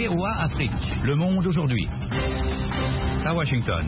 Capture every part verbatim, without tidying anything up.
O A Afrique. Le monde aujourd'hui. À Washington.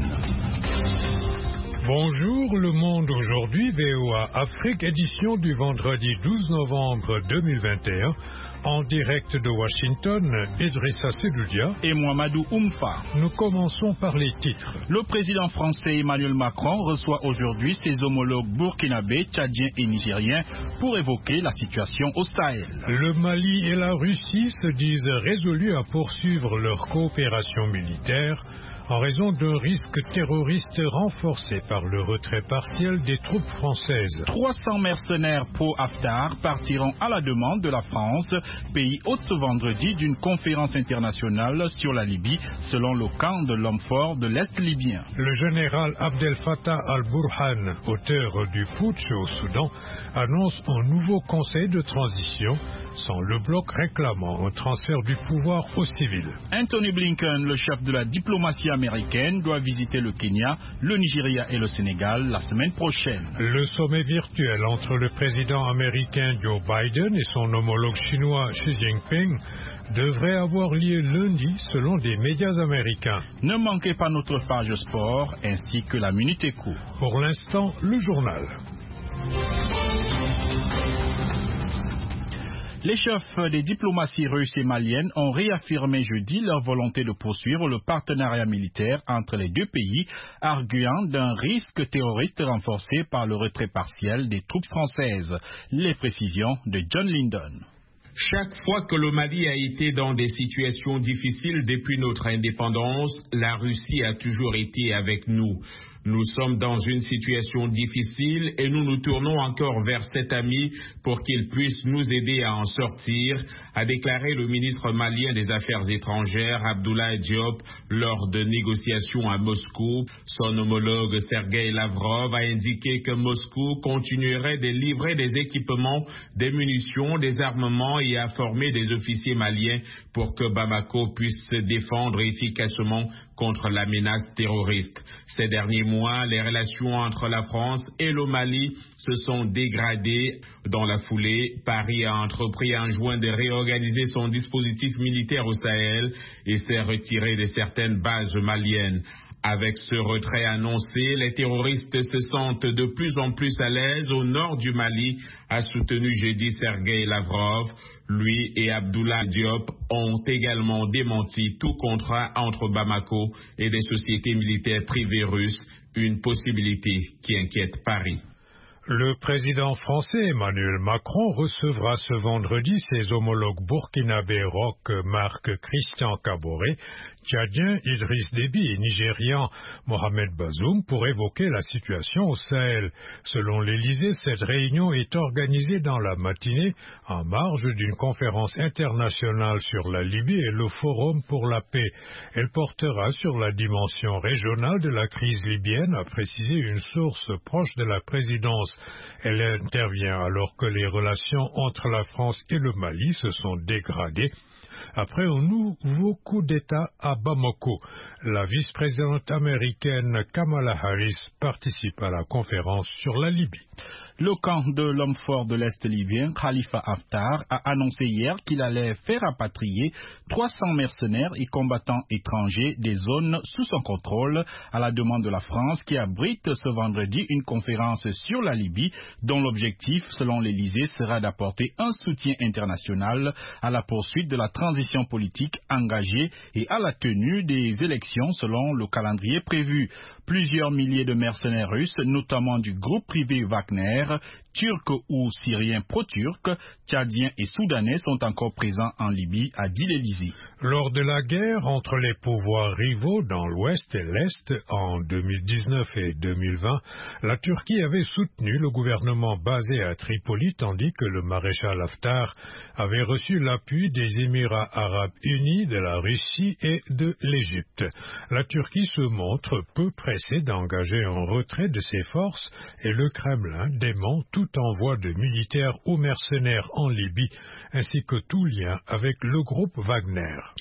Bonjour, Le Monde aujourd'hui, V O A Afrique, édition du vendredi douze novembre deux mille vingt et un. En direct de Washington, Idrissa Sedoudia et Mohamedou Oumfa. Nous commençons par les titres. Le président français Emmanuel Macron reçoit aujourd'hui ses homologues burkinabés, tchadiens et nigériens pour évoquer la situation au Sahel. Le Mali et la Russie se disent résolus à poursuivre leur coopération militaire en raison d'un risque terroriste renforcé par le retrait partiel des troupes françaises. trois cents mercenaires pro-Haftar partiront à la demande de la France, pays hôte ce vendredi d'une conférence internationale sur la Libye, selon le camp de l'homme fort de l'Est libyen. Le général Abdel Fattah al-Burhan, auteur du putsch au Soudan, annonce un nouveau conseil de transition, sans le bloc réclamant un transfert du pouvoir aux civils. Anthony Blinken, le chef de la diplomatie américaine, doit visiter le Kenya, le Nigeria et le Sénégal la semaine prochaine. Le sommet virtuel entre le président américain Joe Biden et son homologue chinois Xi Jinping devrait avoir lieu lundi selon des médias américains. Ne manquez pas notre page sport ainsi que la Minute Éco. Pour l'instant, le journal. Les chefs des diplomaties russes et maliennes ont réaffirmé jeudi leur volonté de poursuivre le partenariat militaire entre les deux pays, arguant d'un risque terroriste renforcé par le retrait partiel des troupes françaises. Les précisions de John Lyndon. Chaque fois que le Mali a été dans des situations difficiles depuis notre indépendance, la Russie a toujours été avec nous. Nous sommes dans une situation difficile et nous nous tournons encore vers cet ami pour qu'il puisse nous aider à en sortir, a déclaré le ministre malien des Affaires étrangères Abdoulaye Diop lors de négociations à Moscou. Son homologue Sergueï Lavrov a indiqué que Moscou continuerait de livrer des équipements, des munitions, des armements et à former des officiers maliens pour que Bamako puisse se défendre efficacement contre la menace terroriste. Ces derniers mois, les relations entre la France et le Mali se sont dégradées. Dans la foulée, Paris a entrepris en juin de réorganiser son dispositif militaire au Sahel et s'est retiré de certaines bases maliennes. Avec ce retrait annoncé, les terroristes se sentent de plus en plus à l'aise au nord du Mali, a soutenu jeudi Sergueï Lavrov. Lui et Abdoulaye Diop ont également démenti tout contrat entre Bamako et des sociétés militaires privées russes, une possibilité qui inquiète Paris. Le président français Emmanuel Macron recevra ce vendredi ses homologues burkinabés Roch Marc Christian Kaboré, tchadien Idriss Déby et nigérian Mohamed Bazoum pour évoquer la situation au Sahel. Selon l'Élysée, cette réunion est organisée dans la matinée en marge d'une conférence internationale sur la Libye et le Forum pour la paix. Elle portera sur la dimension régionale de la crise libyenne, a précisé une source proche de la présidence. Elle intervient alors que les relations entre la France et le Mali se sont dégradées après un nouveau coup d'État à Bamako. La vice-présidente américaine Kamala Harris participe à la conférence sur la Libye. Le camp de l'homme fort de l'Est libyen, Khalifa Haftar, a annoncé hier qu'il allait faire rapatrier trois cents mercenaires et combattants étrangers des zones sous son contrôle à la demande de la France qui abrite ce vendredi une conférence sur la Libye dont l'objectif, selon l'Élysée, sera d'apporter un soutien international à la poursuite de la transition politique engagée et à la tenue des élections selon le calendrier prévu. Plusieurs milliers de mercenaires russes, notamment du groupe privé Wagner, turcs ou syriens pro-turcs, tchadiens et soudanais sont encore présents en Libye, a dit l'Élysée. Lors de la guerre entre les pouvoirs rivaux dans l'Ouest et l'Est en deux mille dix-neuf et deux mille vingt, la Turquie avait soutenu le gouvernement basé à Tripoli tandis que le maréchal Haftar avait reçu l'appui des Émirats arabes unis, de la Russie et de l'Égypte. La Turquie se montre peu pressée d'engager un retrait de ses forces et le Kremlin dément tout envoi de militaires ou mercenaires en Libye, ainsi que tout lien avec le groupe Wagner.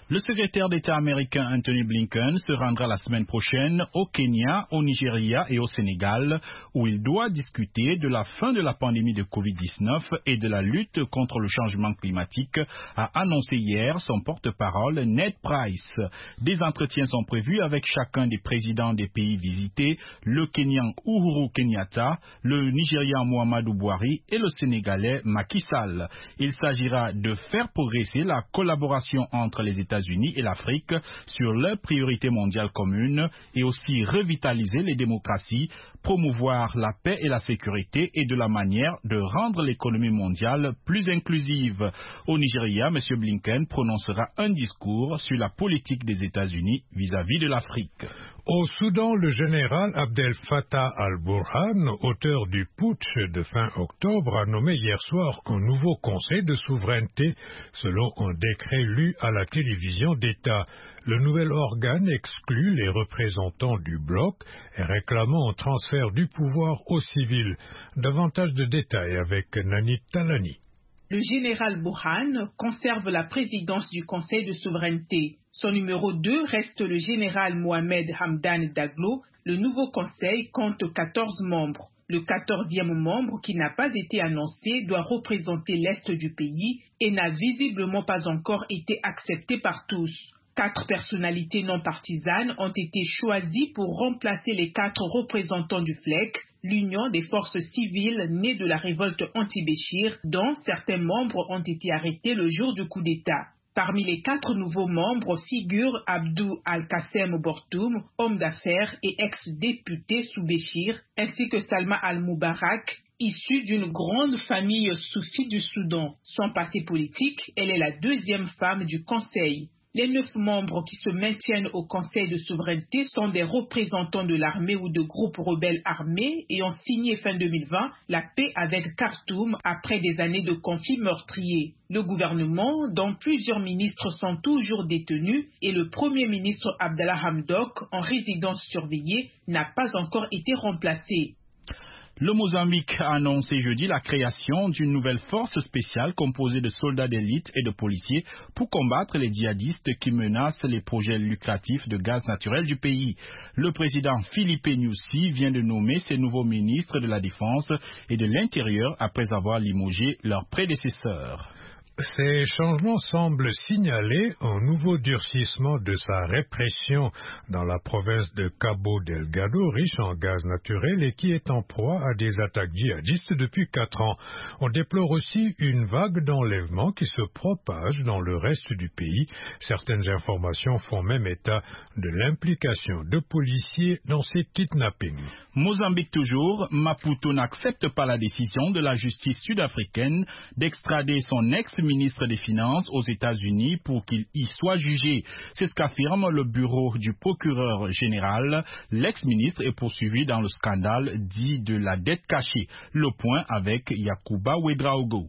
Le secrétaire d'État américain Anthony Blinken se rendra la semaine prochaine au Kenya, au Nigeria et au Sénégal, où il doit discuter de la fin de la pandémie de covid dix-neuf et de la lutte contre le changement climatique, a annoncé hier son porte-parole Ned Price. Des entretiens sont prévus avec chacun des présidents des pays visités, le Kenyan Uhuru Kenyatta, le Nigérian Muhammadu Buhari et le Sénégalais Macky Sall. Il s'agira de faire progresser la collaboration entre les États États-Unis et l'Afrique sur leurs priorités mondiales communes et aussi revitaliser les démocraties, promouvoir la paix et la sécurité et de la manière de rendre l'économie mondiale plus inclusive. Au Nigeria, M. Blinken prononcera un discours sur la politique des États-Unis vis-à-vis de l'Afrique. Au Soudan, le général Abdel Fattah al-Burhan, auteur du putsch de fin octobre, a nommé hier soir un nouveau conseil de souveraineté selon un décret lu à la télévision d'État. Le nouvel organe exclut les représentants du bloc et réclamant un transfert du pouvoir aux civils. Davantage de détails avec Nani Talani. Le général Burhan conserve la présidence du Conseil de souveraineté. Son numéro deux reste le général Mohamed Hamdan Daglo. Le nouveau conseil compte quatorze membres. Le quatorzième membre, qui n'a pas été annoncé, doit représenter l'Est du pays et n'a visiblement pas encore été accepté par tous. Quatre personnalités non partisanes ont été choisies pour remplacer les quatre représentants du F L E C, l'Union des forces civiles nées de la révolte anti-Béchir, dont certains membres ont été arrêtés le jour du coup d'État. Parmi les quatre nouveaux membres figurent Abdou Al-Qassem Bortoum, homme d'affaires et ex-député sous Béchir, ainsi que Salma Al-Moubarak, issue d'une grande famille soufie du Soudan. Sans passé politique, elle est la deuxième femme du Conseil. Les neuf membres qui se maintiennent au Conseil de souveraineté sont des représentants de l'armée ou de groupes rebelles armés et ont signé fin deux mille vingt la paix avec Khartoum après des années de conflits meurtriers. Le gouvernement, dont plusieurs ministres sont toujours détenus, et le premier ministre Abdallah Hamdok, en résidence surveillée, n'a pas encore été remplacé. Le Mozambique a annoncé jeudi la création d'une nouvelle force spéciale composée de soldats d'élite et de policiers pour combattre les djihadistes qui menacent les projets lucratifs de gaz naturel du pays. Le président Philippe Nyusi vient de nommer ses nouveaux ministres de la Défense et de l'Intérieur après avoir limogé leurs prédécesseurs. Ces changements semblent signaler un nouveau durcissement de sa répression dans la province de Cabo Delgado, riche en gaz naturel et qui est en proie à des attaques djihadistes depuis quatre ans. On déplore aussi une vague d'enlèvements qui se propage dans le reste du pays. Certaines informations font même état de l'implication de policiers dans ces kidnappings. Mozambique toujours, Maputo n'accepte pas la décision de la justice sud-africaine d'extrader son ex-ministre des Finances aux États-Unis pour qu'il y soit jugé. C'est ce qu'affirme le bureau du procureur général. L'ex-ministre est poursuivi dans le scandale dit de la dette cachée. Le point avec Yakuba Ouedraogo.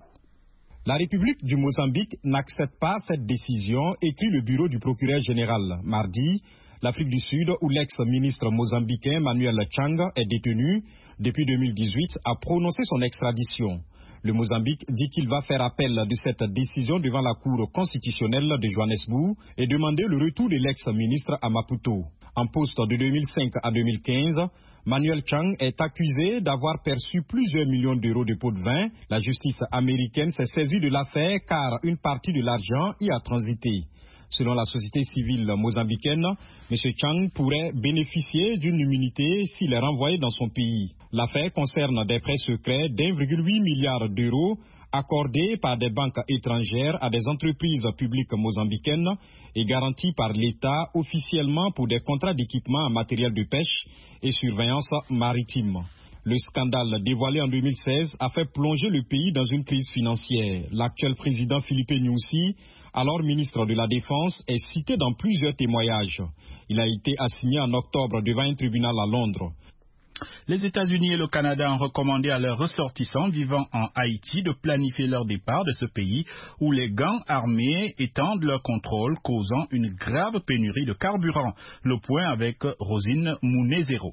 La République du Mozambique n'accepte pas cette décision, écrit le bureau du procureur général. Mardi, l'Afrique du Sud, où l'ex-ministre mozambicain Manuel Chang est détenu depuis deux mille dix-huit, a prononcé son extradition. Le Mozambique dit qu'il va faire appel de cette décision devant la Cour constitutionnelle de Johannesburg et demander le retour de l'ex-ministre à Maputo. En poste de deux mille cinq à deux mille quinze, Manuel Chang est accusé d'avoir perçu plusieurs millions d'euros de pots de vin. La justice américaine s'est saisie de l'affaire car une partie de l'argent y a transité. Selon la société civile mozambicaine, M. Chang pourrait bénéficier d'une immunité s'il est renvoyé dans son pays. L'affaire concerne des prêts secrets d'un virgule huit milliard d'euros accordés par des banques étrangères à des entreprises publiques mozambicaines et garantis par l'État officiellement pour des contrats d'équipement en matériel de pêche et surveillance maritime. Le scandale dévoilé en deux mille seize a fait plonger le pays dans une crise financière. L'actuel président Philippe Nyusi, alors ministre de la Défense, est cité dans plusieurs témoignages. Il a été assigné en octobre devant un tribunal à Londres. Les États-Unis et le Canada ont recommandé à leurs ressortissants vivant en Haïti de planifier leur départ de ce pays où les gangs armés étendent leur contrôle, causant une grave pénurie de carburant. Le point avec Rosine Mounezero.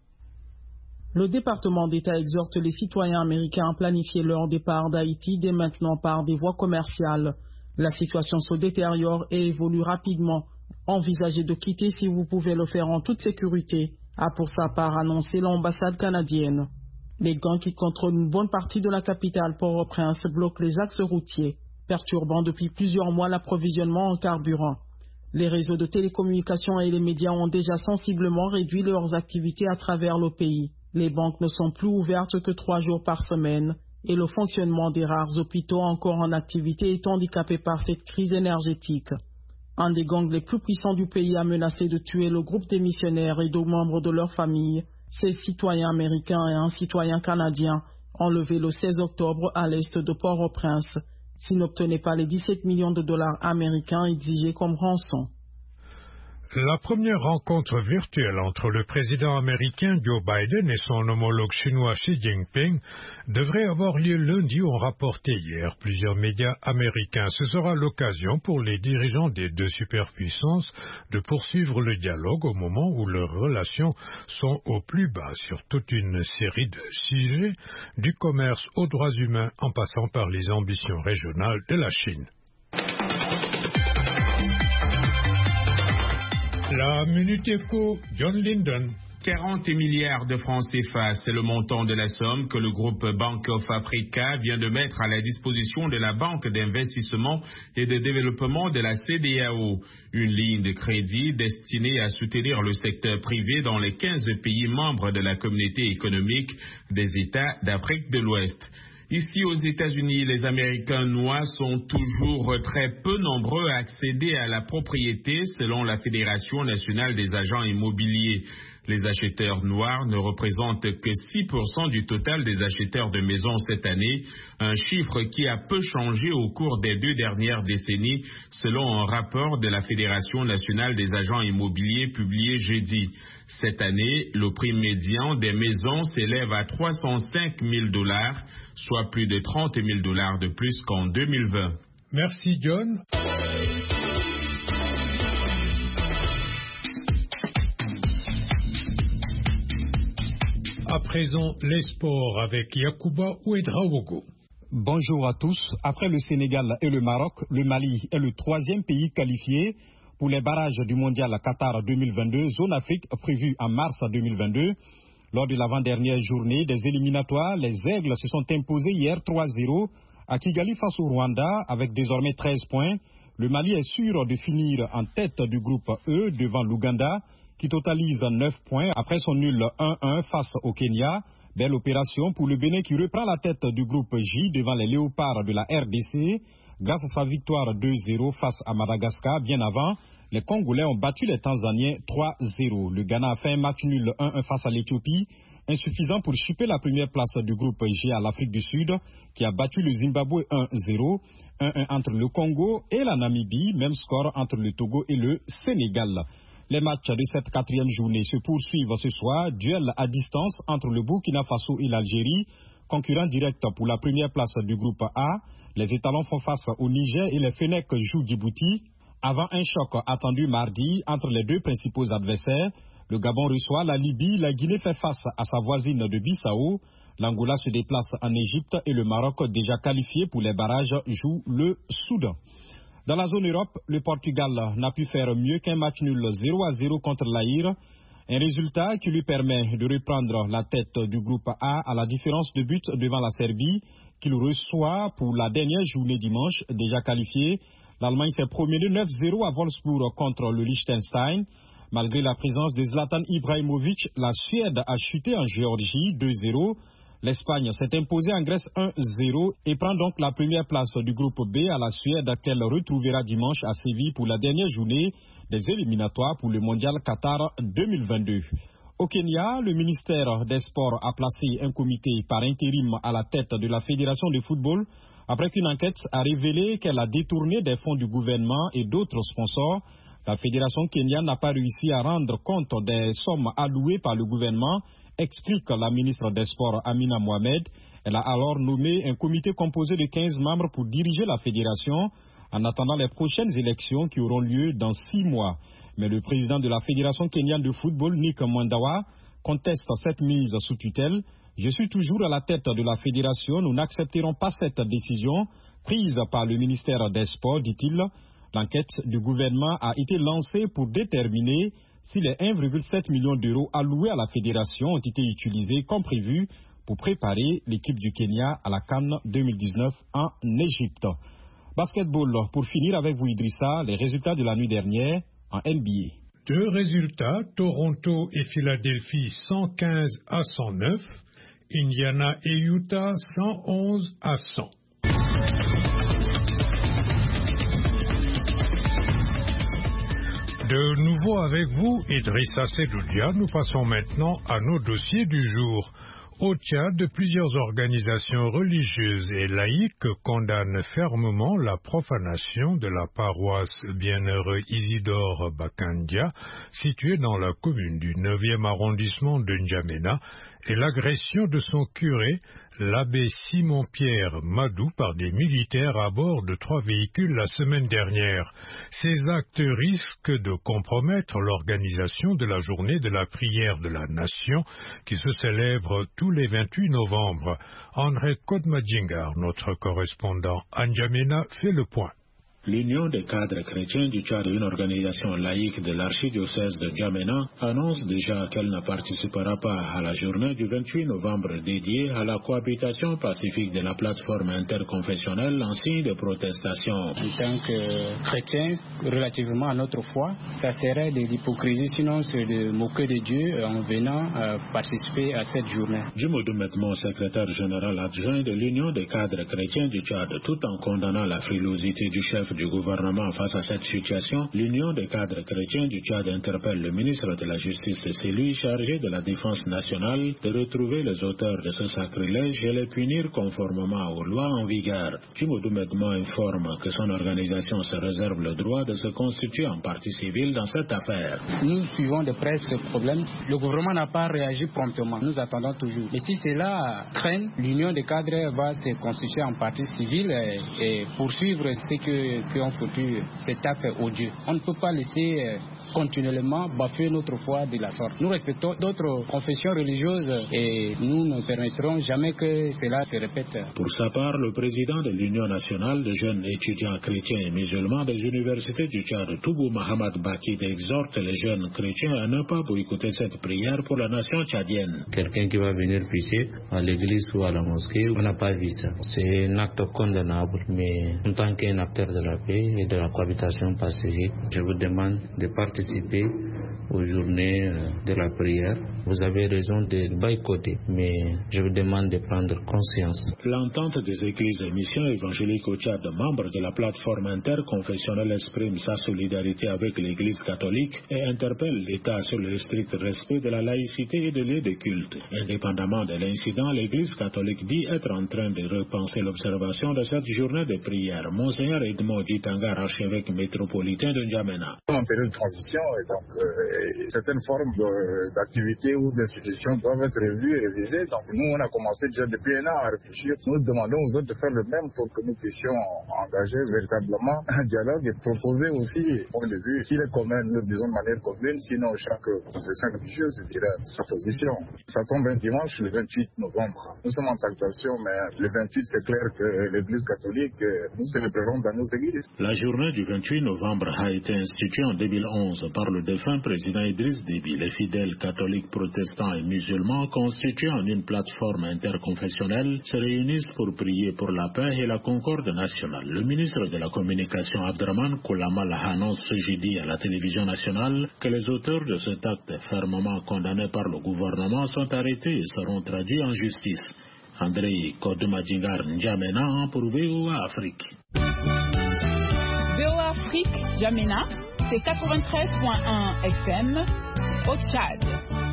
Le département d'État exhorte les citoyens américains à planifier leur départ d'Haïti dès maintenant par des voies commerciales. La situation se détériore et évolue rapidement. Envisagez de quitter si vous pouvez le faire en toute sécurité, a pour sa part annoncé l'ambassade canadienne. Les gangs qui contrôlent une bonne partie de la capitale Port-au-Prince bloquent les axes routiers, perturbant depuis plusieurs mois l'approvisionnement en carburant. Les réseaux de télécommunications et les médias ont déjà sensiblement réduit leurs activités à travers le pays. Les banques ne sont plus ouvertes que trois jours par semaine et le fonctionnement des rares hôpitaux encore en activité est handicapé par cette crise énergétique. Un des gangs les plus puissants du pays a menacé de tuer le groupe des missionnaires et deux membres de leur famille. Ces citoyens américains et un citoyen canadien enlevés le seize octobre à l'est de Port-au-Prince s'ils n'obtenaient pas les dix-sept millions de dollars américains exigés comme rançon. La première rencontre virtuelle entre le président américain Joe Biden et son homologue chinois Xi Jinping devrait avoir lieu lundi, ont rapporté hier plusieurs médias américains. Ce sera l'occasion pour les dirigeants des deux superpuissances de poursuivre le dialogue au moment où leurs relations sont au plus bas sur toute une série de sujets, du commerce aux droits humains en passant par les ambitions régionales de la Chine. La Minute Éco, John Linden. quarante milliards de francs C F A, c'est le montant de la somme que le groupe Bank of Africa vient de mettre à la disposition de la Banque d'investissement et de développement de la C D A O, une ligne de crédit destinée à soutenir le secteur privé dans les quinze pays membres de la communauté économique des États d'Afrique de l'Ouest. Ici aux États-Unis, les Américains noirs sont toujours très peu nombreux à accéder à la propriété selon la Fédération nationale des agents immobiliers. Les acheteurs noirs ne représentent que six pour cent du total des acheteurs de maisons cette année, un chiffre qui a peu changé au cours des deux dernières décennies, selon un rapport de la Fédération nationale des agents immobiliers publié jeudi. Cette année, le prix médian des maisons s'élève à trois cent cinq mille dollars, soit plus de trente mille dollars de plus qu'en deux mille vingt. Merci John. À présent, les sports avec Yacouba Ouedraogo. Bonjour à tous. Après le Sénégal et le Maroc, le Mali est le troisième pays qualifié pour les barrages du Mondial Qatar deux mille vingt-deux, zone Afrique prévue en mars deux mille vingt-deux. Lors de l'avant-dernière journée des éliminatoires, les Aigles se sont imposés hier trois zéro à Kigali face au Rwanda avec désormais treize points. Le Mali est sûr de finir en tête du groupe E devant l'Ouganda qui totalise neuf points après son nul un un face au Kenya. Belle opération pour le Bénin qui reprend la tête du groupe J devant les Léopards de la R D C grâce à sa victoire deux zéro face à Madagascar. Bien avant, les Congolais ont battu les Tanzaniens trois zéro. Le Ghana a fait un match nul un un face à l'Éthiopie, insuffisant pour chipper la première place du groupe G à l'Afrique du Sud qui a battu le Zimbabwe un zéro. un un entre le Congo et la Namibie, même score entre le Togo et le Sénégal. Les matchs de cette quatrième journée se poursuivent ce soir. Duel à distance entre le Burkina Faso et l'Algérie, concurrent direct pour la première place du groupe A. Les étalons font face au Niger et les Fennecs jouent Djibouti. Avant un choc attendu mardi entre les deux principaux adversaires, le Gabon reçoit la Libye, la Guinée fait face à sa voisine de Bissau, l'Angola se déplace en Égypte et le Maroc, déjà qualifié pour les barrages, joue le Soudan. Dans la zone Europe, le Portugal n'a pu faire mieux qu'un match nul zéro à zéro contre l'Aïr, un résultat qui lui permet de reprendre la tête du groupe A à la différence de but devant la Serbie, qu'il reçoit pour la dernière journée dimanche, déjà qualifiée. L'Allemagne s'est promenée neuf zéro à Wolfsburg contre le Liechtenstein. Malgré la présence de Zlatan Ibrahimovic, la Suède a chuté en Géorgie deux zéro. L'Espagne s'est imposée en Grèce un zéro et prend donc la première place du groupe B à la Suède qu'elle retrouvera dimanche à Séville pour la dernière journée des éliminatoires pour le Mondial Qatar deux mille vingt-deux. Au Kenya, le ministère des Sports a placé un comité par intérim à la tête de la Fédération de football après qu'une enquête a révélé qu'elle a détourné des fonds du gouvernement et d'autres sponsors. La Fédération kenyane n'a pas réussi à rendre compte des sommes allouées par le gouvernement, explique la ministre des Sports Amina Mohamed. Elle a alors nommé un comité composé de quinze membres pour diriger la fédération en attendant les prochaines élections qui auront lieu dans six mois. Mais le président de la Fédération kenyane de football, Nick Mwandawa, conteste cette mise sous tutelle. Je suis toujours à la tête de la fédération, nous n'accepterons pas cette décision prise par le ministère des Sports, dit-il. L'enquête du gouvernement a été lancée pour déterminer si les un virgule sept million d'euros alloués à la fédération ont été utilisés comme prévu pour préparer l'équipe du Kenya à la CAN deux mille dix-neuf en Égypte. Basketball, pour finir avec vous Idrissa, les résultats de la nuit dernière en N B A. Deux résultats, Toronto et Philadelphie cent quinze à cent neuf, Indiana et Utah cent onze à cent. De nouveau avec vous, Idrissa Sedoudia, nous passons maintenant à nos dossiers du jour. Au Tchad, plusieurs organisations religieuses et laïques condamnent fermement la profanation de la paroisse Bienheureux Isidore Bakandia, située dans la commune du neuvième arrondissement de N'Djamena, et l'agression de son curé, l'abbé Simon-Pierre Madou, par des militaires à bord de trois véhicules la semaine dernière. Ces actes risquent de compromettre l'organisation de la journée de la prière de la nation qui se célèbre tous les vingt-huit novembre. André Kodmadjingar, notre correspondant à N'Djamena, fait le point. L'Union des cadres chrétiens du Tchad, une organisation laïque de l'archidiocèse de N'Djamena, annonce déjà qu'elle ne participera pas à la journée du vingt-huit novembre dédiée à la cohabitation pacifique de la plateforme interconfessionnelle en signe de protestation. En tant que chrétien, relativement à notre foi, ça serait de l'hypocrisie, sinon c'est de moquer de Dieu en venant euh, participer à cette journée. Djimodou Metmo, secrétaire général adjoint de l'Union des cadres chrétiens du Tchad, tout en condamnant la frilosité du chef du gouvernement face à cette situation, l'Union des cadres chrétiens du Tchad interpelle le ministre de la Justice et celui chargé de la Défense nationale de retrouver les auteurs de ce sacrilège et les punir conformément aux lois en vigueur. Djimodou Metmo informe que son organisation se réserve le droit de se constituer en partie civile dans cette affaire. Nous suivons de près ce problème. Le gouvernement n'a pas réagi promptement. Nous attendons toujours. Et si cela traîne, l'Union des cadres va se constituer en partie civile et, et poursuivre ce que qui ont foutu cet acte odieux. On ne peut pas laisser euh, continuellement bafouer notre foi de la sorte. Nous respectons d'autres confessions religieuses et nous ne permettrons jamais que cela se répète. Pour sa part, le président de l'Union nationale de jeunes étudiants chrétiens et musulmans des universités du Tchad, Toubou Mahamad Bakid, exhorte les jeunes chrétiens à ne pas boycotter cette prière pour la nation tchadienne. Quelqu'un qui va venir prier à l'église ou à la mosquée, on n'a pas vu ça. C'est un acte condamnable, mais en tant qu'un acteur de la paix et de la cohabitation pacifique, je vous demande de participer aux journées de la prière. Vous avez raison de boycotter, mais je vous demande de prendre conscience. L'entente des églises et missions évangéliques au Tchad, membres de la plateforme interconfessionnelle, exprime sa solidarité avec l'église catholique et interpelle l'État sur le strict respect de la laïcité et de lieux de culte. Indépendamment de l'incident, l'église catholique dit être en train de repenser l'observation de cette journée de prière. Monseigneur Edmond Djitangar, archevêque métropolitain de N'Djamena. En période de transition, et donc euh, certaines formes d'activités ou d'institutions doivent être revues et révisées. Donc nous, on a commencé déjà depuis un an à réfléchir. Nous demandons aux autres de faire le même pour que nous puissions engager véritablement un dialogue et proposer aussi, point de vue, s'il est commun, nous le disons de manière commune, sinon chaque confession religieuse dirait sa position. Ça tombe un dimanche, le vingt-huit novembre. Nous sommes en salutation, mais le vingt-huit, c'est clair que l'Église catholique, nous célébrerons dans nos églises. La journée du vingt-huit novembre a été instituée en deux mille onze par le défunt président Idriss Déby. Les fidèles catholiques, protestants et musulmans constitués en une plateforme interconfessionnelle se réunissent pour prier pour la paix et la concorde nationale. Le ministre de la Communication Abdraman Koulamal annonce ce jeudi à la télévision nationale que les auteurs de cet acte fermement condamné par le gouvernement sont arrêtés et seront traduits en justice. André Kodmadjingar, N'Djamena pour V O A Afrique. V O A Afrique, N'Djamena, c'est quatre-vingt-treize virgule un F M au Tchad.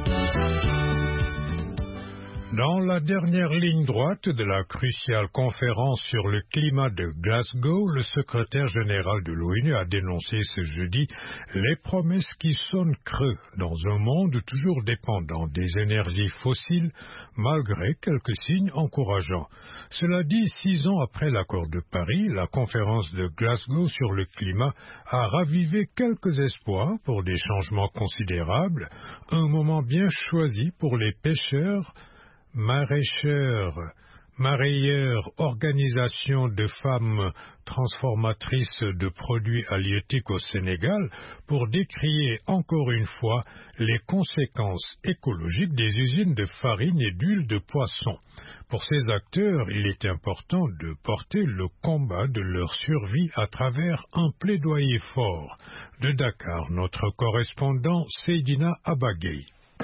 Dans la dernière ligne droite de la cruciale conférence sur le climat de Glasgow, le secrétaire général de l'ONU a dénoncé ce jeudi les promesses qui sonnent creux dans un monde toujours dépendant des énergies fossiles, malgré quelques signes encourageants. Cela dit, six ans après l'accord de Paris, la conférence de Glasgow sur le climat a ravivé quelques espoirs pour des changements considérables, un moment bien choisi pour les pêcheurs, maraîcheurs, Mareyeur, organisation de femmes transformatrices de produits halieutiques au Sénégal, pour décrier encore une fois les conséquences écologiques des usines de farine et d'huile de poisson. Pour ces acteurs, il est important de porter le combat de leur survie à travers un plaidoyer fort. De Dakar, notre correspondant Seydina Abagay.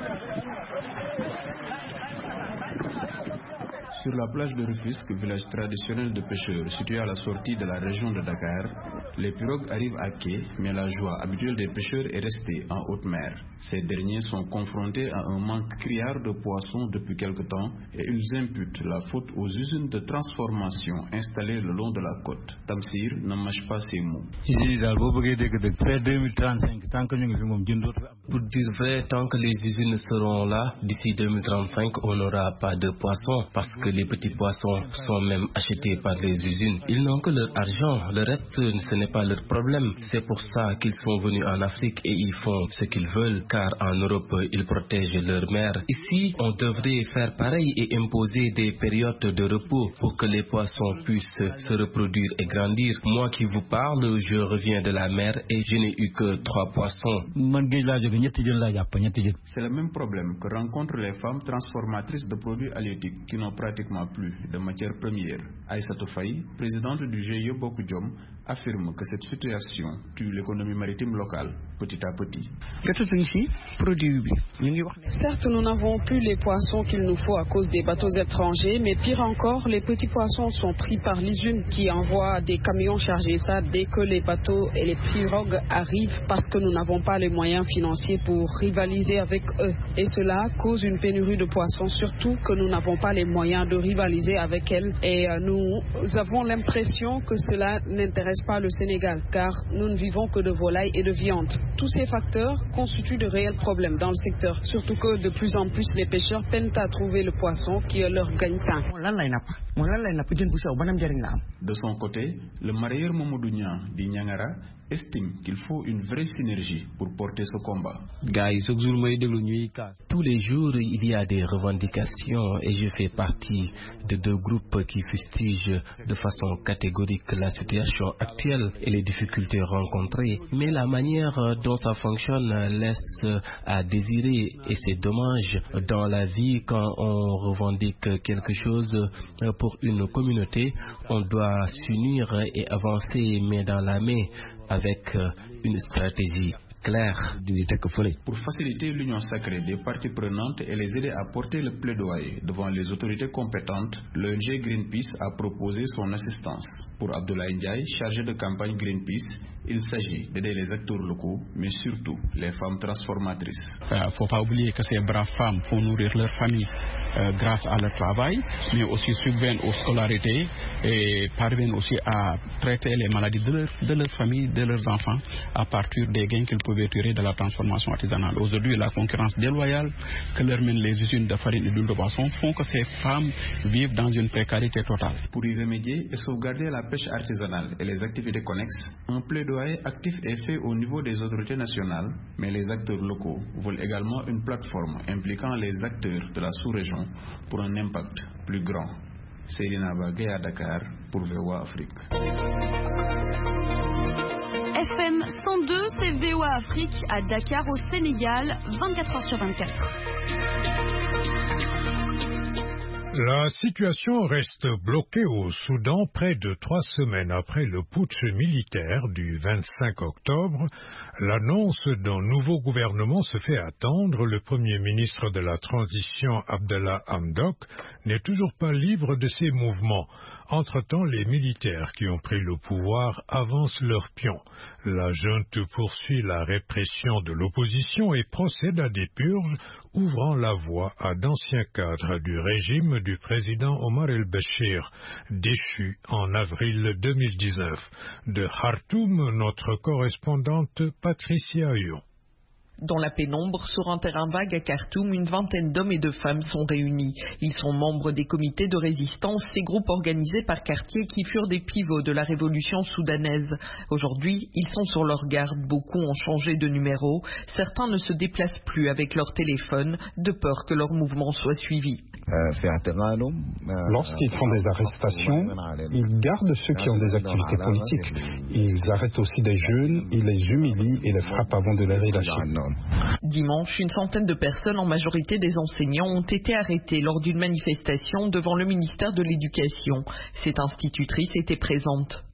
Sur la plage de Rufisque, village traditionnel de pêcheurs situé à la sortie de la région de Dakar, les pirogues arrivent à quai, mais la joie habituelle des pêcheurs est restée en haute mer. Ces derniers sont confrontés à un manque criard de poissons depuis quelque temps et ils imputent la faute aux usines de transformation installées le long de la côte. Tamsir ne mâche pas ses mots. Pour dire vrai, tant que les usines seront là, d'ici deux mille trente-cinq, on n'aura pas de poissons parce que les petits poissons sont même achetés par les usines. Ils n'ont que leur argent, le reste ce n'est pas leur problème. C'est pour ça qu'ils sont venus en Afrique et ils font ce qu'ils veulent, car en Europe ils protègent leur mer. Ici, on devrait faire pareil et imposer des périodes de repos pour que les poissons puissent se reproduire et grandir. Moi qui vous parle, je reviens de la mer et je n'ai eu que trois poissons. C'est le même problème que rencontrent les femmes transformatrices de produits halieutiques qui n'ont pratiquement plus de matières premières. Aïssatou Faye, présidente du G I E Bokudjom, affirme que cette situation tue l'économie maritime locale petit à petit. Certes, nous n'avons plus les poissons qu'il nous faut à cause des bateaux étrangers, mais pire encore, les petits poissons sont pris par l'usine qui envoie des camions charger ça dès que les bateaux et les pirogues arrivent parce que nous n'avons pas les moyens financiers pour rivaliser avec eux. Et cela cause une pénurie de poissons, surtout que nous n'avons pas les moyens de rivaliser avec elles. Et nous avons l'impression que cela n'intéresse pas le Sénégal, car nous ne vivons que de volailles et de viande. Tous ces facteurs constituent de réels problèmes dans le secteur, surtout que de plus en plus les pêcheurs peinent à trouver le poisson qui est leur gagne-pain. De son côté, le mareyeur Mamadou Niang di Niangara estime qu'il faut une vraie synergie pour porter ce combat. Tous les jours, il y a des revendications et je fais partie de deux groupes qui fustigent de façon catégorique la situation actuelle et les difficultés rencontrées. Mais la manière dont ça fonctionne laisse à désirer et c'est dommage. Dans la vie, quand on revendique quelque chose pour une communauté, on doit s'unir et avancer main dans la main avec une stratégie claire. Pour faciliter l'union sacrée des parties prenantes et les aider à porter le plaidoyer devant les autorités compétentes, l'O N G Greenpeace a proposé son assistance. Pour Abdoulaye Ndiaye, chargé de campagne Greenpeace, il s'agit d'aider les acteurs locaux, mais surtout les femmes transformatrices. Il ne faut pas oublier que ces braves femmes font nourrir leur famille euh, grâce à leur travail, mais aussi subviennent aux scolarités et parviennent aussi à traiter les maladies de leur, de leur famille, de leurs enfants, à partir des gains qu'ils peuvent tirer de la transformation artisanale. Aujourd'hui, la concurrence déloyale que leur mènent les usines de farine et d'huile de poisson font que ces femmes vivent dans une précarité totale. Pour y remédier et sauvegarder la pêche artisanale et les activités connexes, un plaidoyer actif est fait au niveau des autorités nationales, mais les acteurs locaux veulent également une plateforme impliquant les acteurs de la sous-région pour un impact plus grand. Seydina Bagay à Dakar pour V O A Afrique. F M cent deux, c'est V O A Afrique à Dakar au Sénégal, vingt-quatre heures sur vingt-quatre. La situation reste bloquée au Soudan près de trois semaines après le putsch militaire du vingt-cinq octobre. L'annonce d'un nouveau gouvernement se fait attendre. Le premier ministre de la transition, Abdallah Hamdok, n'est toujours pas libre de ses mouvements. Entre-temps, les militaires qui ont pris le pouvoir avancent leurs pions. La junte poursuit la répression de l'opposition et procède à des purges, ouvrant la voie à d'anciens cadres du régime du président Omar el-Béchir, déchu en avril deux mille dix-neuf. De Khartoum, notre correspondante Patricia Huon. Dans la pénombre, sur un terrain vague à Khartoum, une vingtaine d'hommes et de femmes sont réunis. Ils sont membres des comités de résistance, ces groupes organisés par quartier qui furent des pivots de la révolution soudanaise. Aujourd'hui, ils sont sur leur garde. Beaucoup ont changé de numéro. Certains ne se déplacent plus avec leur téléphone, de peur que leur mouvement soit suivi. Lorsqu'ils font des arrestations, ils gardent ceux qui ont des activités politiques. Ils arrêtent aussi des jeunes, ils les humilient et les frappent avant de les relâcher. Dimanche, une centaine de personnes, en majorité des enseignants, ont été arrêtées lors d'une manifestation devant le ministère de l'Éducation. Cette institutrice était présente.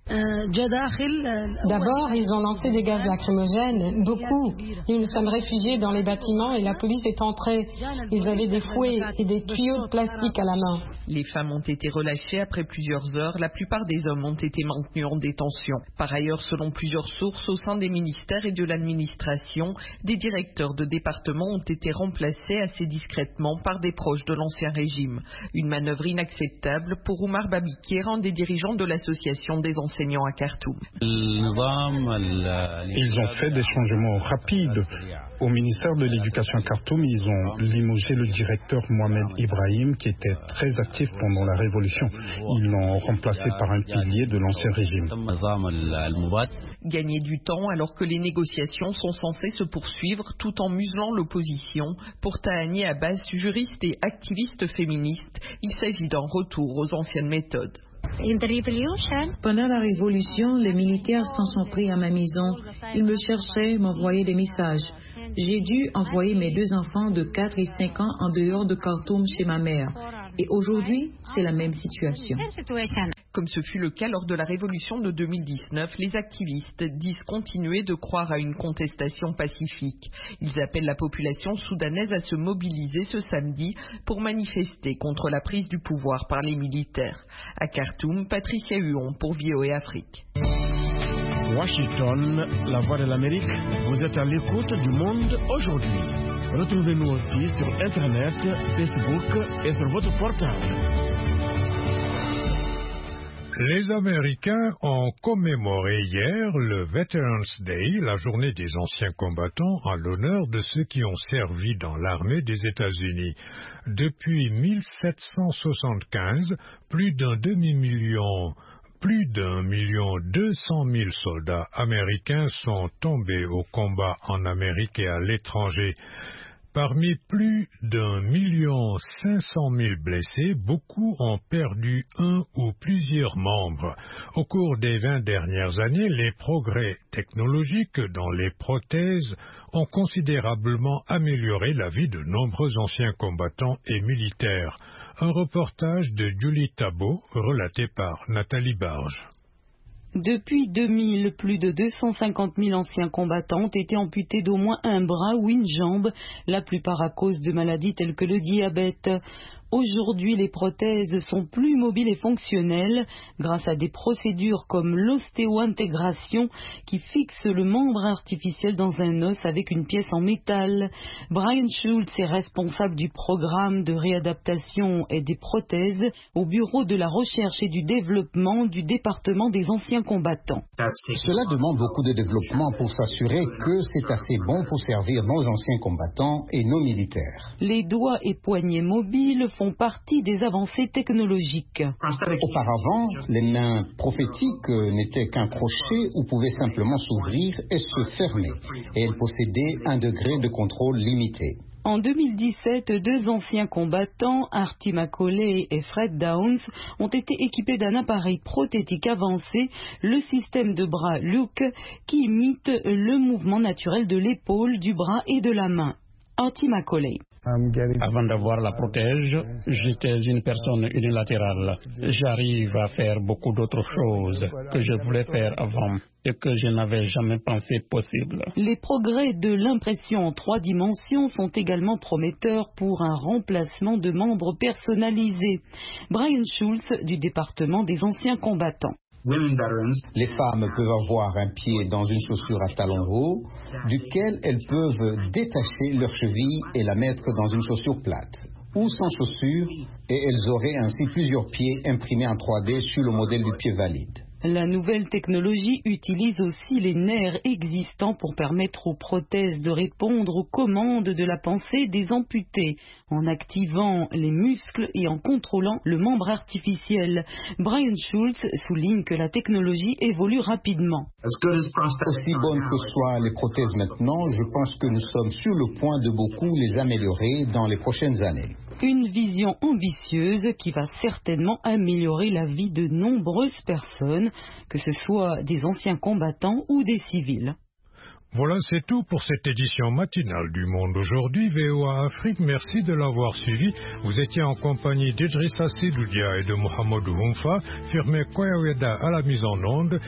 D'abord, ils ont lancé des gaz lacrymogènes, beaucoup. Nous nous sommes réfugiés dans les bâtiments et la police est entrée. Ils avaient des fouets et des tuyaux de plastique à la main. Les femmes ont été relâchées après plusieurs heures. La plupart des hommes ont été maintenus en détention. Par ailleurs, selon plusieurs sources au sein des ministères et de l'administration, des directeurs de département ont été remplacés assez discrètement par des proches de l'ancien régime. Une manœuvre inacceptable pour Oumar Babikir, un des dirigeants de l'association des enseignants à Khartoum. Ils ont fait des changements rapides. Au ministère de l'Éducation à Khartoum, ils ont limogé le directeur Mohamed Ibrahim qui était très actif pendant la révolution. Ils l'ont remplacé par un pilier de l'ancien régime. Gagner du temps alors que les négociations sont censées se poursuivre tout en muselant l'opposition. Pour Tahani Abbas, juriste et activiste féministe, il s'agit d'un retour aux anciennes méthodes. Pendant la révolution, les militaires s'en sont pris à ma maison. Ils me cherchaient, m'envoyaient des messages. J'ai dû envoyer mes deux enfants de quatre et cinq ans en dehors de Khartoum chez ma mère. Et aujourd'hui, c'est la même situation. Comme ce fut le cas lors de la révolution de deux mille dix-neuf, les activistes disent continuer de croire à une contestation pacifique. Ils appellent la population soudanaise à se mobiliser ce samedi pour manifester contre la prise du pouvoir par les militaires. À Khartoum, Patricia Huon pour V O A Afrique. Washington, la voix de l'Amérique, vous êtes à l'écoute du monde aujourd'hui. Retrouvez-nous aussi sur Internet, Facebook et sur votre portable. Les Américains ont commémoré hier le Veterans Day, la journée des anciens combattants, en l'honneur de ceux qui ont servi dans l'armée des États-Unis. Depuis mille sept cent soixante-quinze, plus d'un demi-million Plus d'un million deux cent mille soldats américains sont tombés au combat en Amérique et à l'étranger. Parmi plus d'un million cinq cent mille blessés, beaucoup ont perdu un ou plusieurs membres. Au cours des vingt dernières années, les progrès technologiques dans les prothèses ont considérablement amélioré la vie de nombreux anciens combattants et militaires. Un reportage de Julie Tabot, relaté par Nathalie Barge. Depuis deux mille, plus de deux cent cinquante mille anciens combattants ont été amputés d'au moins un bras ou une jambe, la plupart à cause de maladies telles que le diabète. Aujourd'hui, les prothèses sont plus mobiles et fonctionnelles grâce à des procédures comme l'ostéo-intégration qui fixe le membre artificiel dans un os avec une pièce en métal. Brian Schultz est responsable du programme de réadaptation et des prothèses au bureau de la recherche et du développement du département des anciens combattants. Cela demande beaucoup de développement pour s'assurer que c'est assez bon pour servir nos anciens combattants et nos militaires. Les doigts et poignets mobiles font partie des avancées technologiques. Auparavant, les mains prophétiques n'étaient qu'un crochet ou pouvaient simplement s'ouvrir et se fermer, et elles possédaient un degré de contrôle limité. En deux mille dix-sept, deux anciens combattants, Artie Macaulay et Fred Downs, ont été équipés d'un appareil prothétique avancé, le système de bras Luke, qui imite le mouvement naturel de l'épaule, du bras et de la main. Artie Macaulay. Avant d'avoir la prothèse, j'étais une personne unilatérale. J'arrive à faire beaucoup d'autres choses que je voulais faire avant et que je n'avais jamais pensé possible. Les progrès de l'impression en trois dimensions sont également prometteurs pour un remplacement de membres personnalisés. Brian Schultz du département des anciens combattants. Les femmes peuvent avoir un pied dans une chaussure à talons hauts, duquel elles peuvent détacher leur cheville et la mettre dans une chaussure plate, ou sans chaussure, et elles auraient ainsi plusieurs pieds imprimés en trois D sur le modèle du pied valide. La nouvelle technologie utilise aussi les nerfs existants pour permettre aux prothèses de répondre aux commandes de la pensée des amputés, en activant les muscles et en contrôlant le membre artificiel. Brian Schulz souligne que la technologie évolue rapidement. Aussi bonnes que soient les prothèses maintenant, je pense que nous sommes sur le point de beaucoup les améliorer dans les prochaines années. Une vision ambitieuse qui va certainement améliorer la vie de nombreuses personnes, que ce soit des anciens combattants ou des civils. Voilà, c'est tout pour cette édition matinale du Monde aujourd'hui. V O A Afrique, merci de l'avoir suivi. Vous étiez en compagnie d'Idrissa Sidoudia et de Mohamedou Humfa, Firmé Koyaweda à la mise en onde.